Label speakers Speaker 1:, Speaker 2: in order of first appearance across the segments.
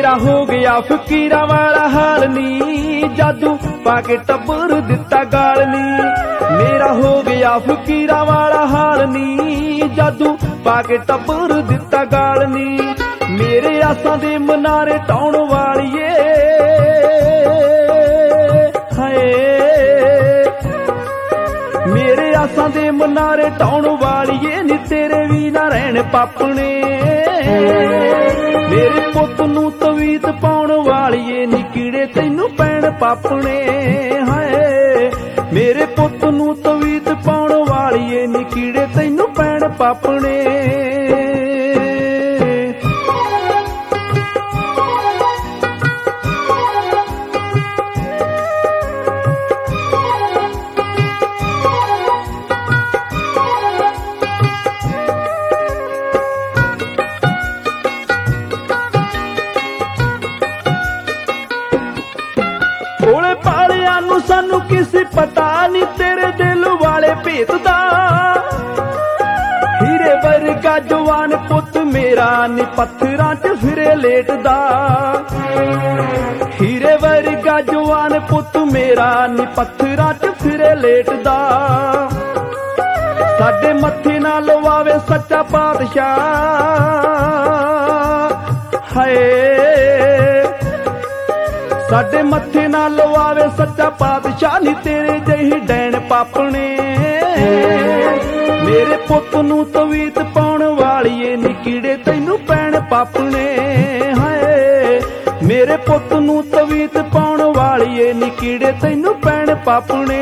Speaker 1: मेरा हो गया फकीरा वाला हाल नी, जादू पाके टब्बर दिता गाल नी। मेरा हो गया फकीरा वाला हाल नी, जादू पाके टब्बर दिता गाल नी। मेरे आसां दे मनारे टाउण वालिए हाय, मेरे आसां दे मनारे टाउण वालिए नी तेरे भी ना रहण पापने। मेरे पुੱਤ ਨੂੰ ਤਵੀਤ ਪਾਉਣ ਵਾਲੀਏ ਨੀ ਕੀੜੇ ਤੈਨੂੰ ਪੈਣ ਪਾਪਣੇ ਹਾਏ। ਮੇਰੇ ਪੁੱਤ ਨੂੰ ਤਵੀਤ ਪਾਉਣ ਵਾਲੀਏ ਨੀ ਕੀੜੇ ਤੈਨੂੰ ਪੈਣ ਪਾਪਣੇ। ਕੋਲੇ ਪਾਲਿਆਂ ਨੂੰ ਸਾਨੂੰ ਕਿਸੇ ਪਤਾ ਨੀ ਤੇਰੇ ਦਿਲ ਵਾਲੇ ਭੇਤ ਦਾ। ਹੀਰੇ ਵਰਗਾ ਜਵਾਨ ਪੁੱਤ ਮੇਰਾ ਨੀ ਪੱਥਰਾਂ 'ਚ ਫਿਰੇ ਲੇਟਦਾ। ਹੀਰੇ ਵਰਗਾ ਜਵਾਨ ਪੁੱਤ ਮੇਰਾ ਨੀ ਪੱਥਰਾਂ 'ਚ ਫਿਰੇ ਲੇਟਦਾ। ਸਾਡੇ ਮੱਥੇ ਨਾ ਲਵਾਵੇ ਸੱਚਾ ਪਾਤਸ਼ਾਹ ਹਾਏ, ਸਾਡੇ ਮੱਥੇ ਨਾ ਲਵਾਵੇ ਸੱਚਾ ਪਾਤਸ਼ਾਹ ਨੀ ਤੇਰੇ ਜਿਹੀ ਡੈਣ ਪਾਪਣੇ। ਮੇਰੇ ਪੁੱਤ ਨੂੰ ਤਵੀਤ ਪਾਉਣ ਵਾਲੀਏ ਨੀ ਕੀੜੇ ਤੈਨੂੰ ਪੈਣ ਪਾਪਣੇ ਹਾਏ। ਮੇਰੇ ਪੁੱਤ ਨੂੰ ਤਵੀਤ ਪਾਉਣ ਵਾਲੀਏ ਨੀ ਕੀੜੇ ਤੈਨੂੰ ਪੈਣ ਪਾਪਣੇ।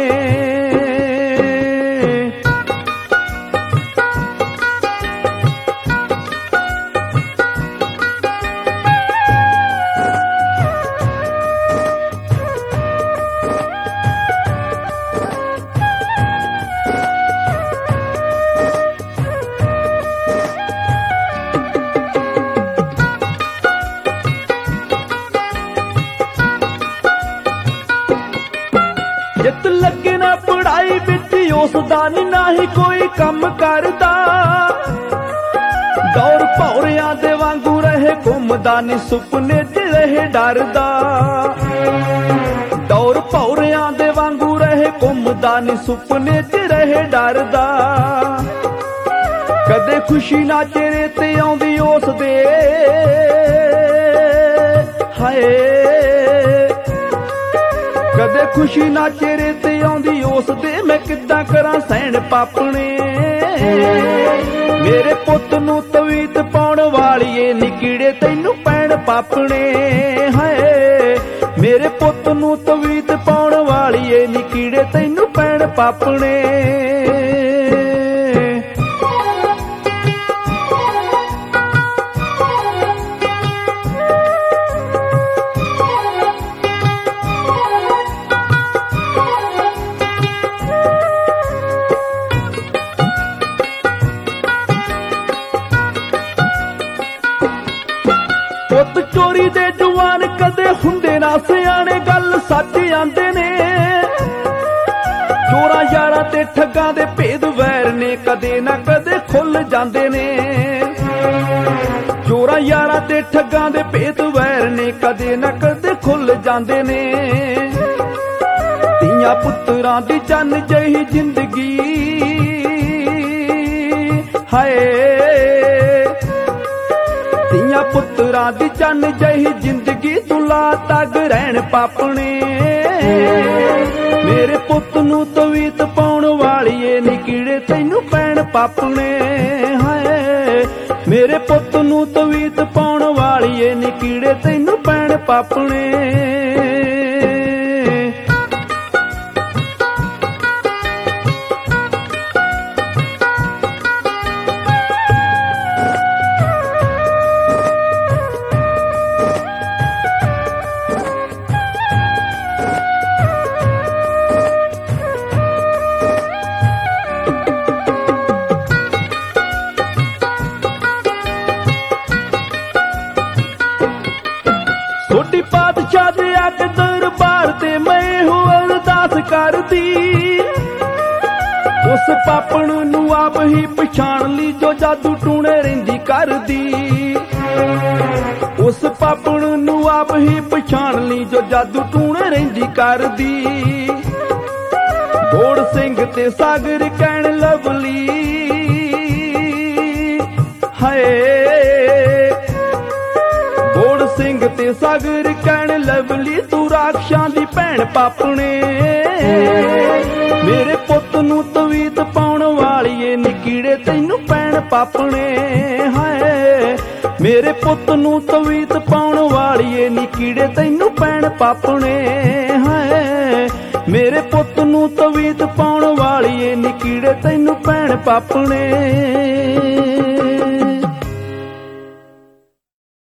Speaker 1: ਜਿੱਤ ਲੱਗੇ ਨਾ ਪੜਾਈ ਵਿੱਚ ਉਸਦਾ ਨੀ ਨਾਹੀਂ ਕੋਈ ਕੰਮ ਕਰਦਾ। ਦੌਰ ਭੌਰਿਆਂ ਦੇ ਵਾਂਗੂ ਰਹੇ ਘੁੰਮਦਾ ਨੀ ਸੁਪਨੇ 'ਚ ਰਹੇ ਡਰਦਾ। ਦੌਰ ਭੌਰਿਆਂ ਦੇ ਵਾਂਗੂ ਰਹੇ ਘੁੰਮਦਾ ਨੀ ਸੁਪਨੇ 'ਚ ਰਹੇ ਡਰਦਾ। ਕਦੇ ਖੁਸ਼ੀ ਨਾ ਚਿਹਰੇ ਤੇ ਆਉਂਦੀ ਉਸ ਦੇ ਹਾਏ, ਕਦੇ ਖੁਸ਼ੀ ਨਾ ਚਿਹਰੇ ਤੇ ਆਉਂਦੀ ਉਸ ਦੇ ਮੈਂ ਕਿੱਦਾਂ ਕਰਾਂ ਸਹਿਣ ਪਾਪਣੇ। ਮੇਰੇ ਪੁੱਤ ਨੂੰ ਤਵੀਤ ਪਾਉਣ ਵਾਲੀਏ ਨੀ ਕੀੜੇ ਤੈਨੂੰ ਪੈਣ ਪਾਪਣੇ ਹਾਏ। ਮੇਰੇ ਪੁੱਤ ਨੂੰ ਤਵੀਤ ਪਾਉਣ ਵਾਲੀਏ ਨੀ ਕੀੜੇ ਤੈਨੂੰ ਪੈਣ ਪਾਪਣੇ। ਪੁੱਤ ਚੋਰੀ ਦੇ ਜਵਾਨ ਕਦੇ ਹੁੰਦੇ ਨਾ ਸਿਆਣੇ, ਗੱਲ ਸੱਚ ਆਂਦੇ ਨੇ। ਚੋਰਾਂ ਯਾਰਾਂ ਤੇ ਠੱਗਾਂ ਦੇ ਭੇਦ ਵੈਰ ਨੇ ਕਦੇ ਨਾ ਕਦੇ ਖੁੱਲ ਜਾਂਦੇ ਨੇ। ਚੋਰਾਂ ਯਾਰਾਂ ਤੇ ਠੱਗਾਂ ਦੇ ਭੇਦ ਵੈਰ ਨੇ ਕਦੇ ਨਾ ਕਦੇ ਖੁੱਲ ਜਾਂਦੇ ਨੇ। ਧੀਆਂ ਪੁੱਤਰਾਂ ਦੀ ਜੰਨ ਜਿਹੀ ਜ਼ਿੰਦਗੀ ਹਾਏ, ਧੀਆਂ ਪੁੱਤਰਾਂ ਦੀ ਜੰਨ ਜਿਹੀ ਜ਼ਿੰਦਗੀ ਤੂੰ ਲਾ ਤੱਕ ਰਹਿਣ ਪਾਪਣੇ। ਮੇਰੇ ਪੁੱਤ ਨੂੰ ਤਵੀਤ ਪਾਉਣ ਵਾਲੀਏ ਨੀ ਕੀੜੇ ਤੈਨੂੰ ਪੈਣ ਪਾਪਣੇ ਹਾਏ। ਮੇਰੇ ਪੁੱਤ ਨੂੰ ਤਵੀਤ ਪਾਉਣ ਵਾਲੀਏ ਨੀ ਕੀੜੇ ਤੈਨੂੰ ਪੈਣ ਪਾਪਣੇ। ਛੋਟੀ ਪਾਤਸ਼ਾਹ ਦੇ ਅੱਗ ਦਰਬਾਰ ਤੇ ਮੈਂ ਹੋ ਅਰਦਾਸ ਕਰਦੀ। ਉਸ ਪਾਪਣ ਨੂੰ ਆਪ ਹੀ ਪਛਾਣ ਲਈ ਜੋ ਜਾਦੂ ਟੂਣੇ ਰਹਿੰਦੀ ਕਰਦੀ। ਉਸ ਪਾਪਣ ਨੂੰ ਆਪ ਹੀ ਪਛਾਣ ਲਈ ਜੋ ਜਾਦੂ ਟੂਣ ਰਹਿੰਦੀ ਕਰਦੀ। ਗੋੜ ਸਿੰਘ ਤੇ ਸਾਗਰ ਕਹਿਣ ਲਵਲੀ ਹਾਏ, ਗੋੜ ਸਿੰਘ ਤੇ ਸਾਗਰ ਕਹਿਣ ਲਵਲੀ ਤੂੰ ਰਾਖਸ਼ਾਂ ਦੀ ਭੈਣ ਪਾਪਣੇ। ਮੇਰੇ ਪੁੱਤ ਨੂੰ ਤਵੀਤ ਪਾਉਣ ਵਾਲੀਏ ਨੀ ਕੀੜੇ ਤੈਨੂੰ ਭੈਣ ਪਾਪਣੇ। ਹਾਏ ਮੇਰੇ ਪੁੱਤ ਨੂੰ ਤਵੀਤ ਪਾਉਣ ਵਾਲੀਏ ਨੀ ਕੀੜੇ ਤੈਨੂੰ ਭੈਣ ਪਾਪਣੇ। ਹਾਏ ਮੇਰੇ ਪੁੱਤ ਨੂੰ ਤਵੀਤ ਪਾਉਣ ਵਾਲੀਏ ਨੀ ਕੀੜੇ ਤੈਨੂੰ ਭੈਣ ਪਾਪਣੇ।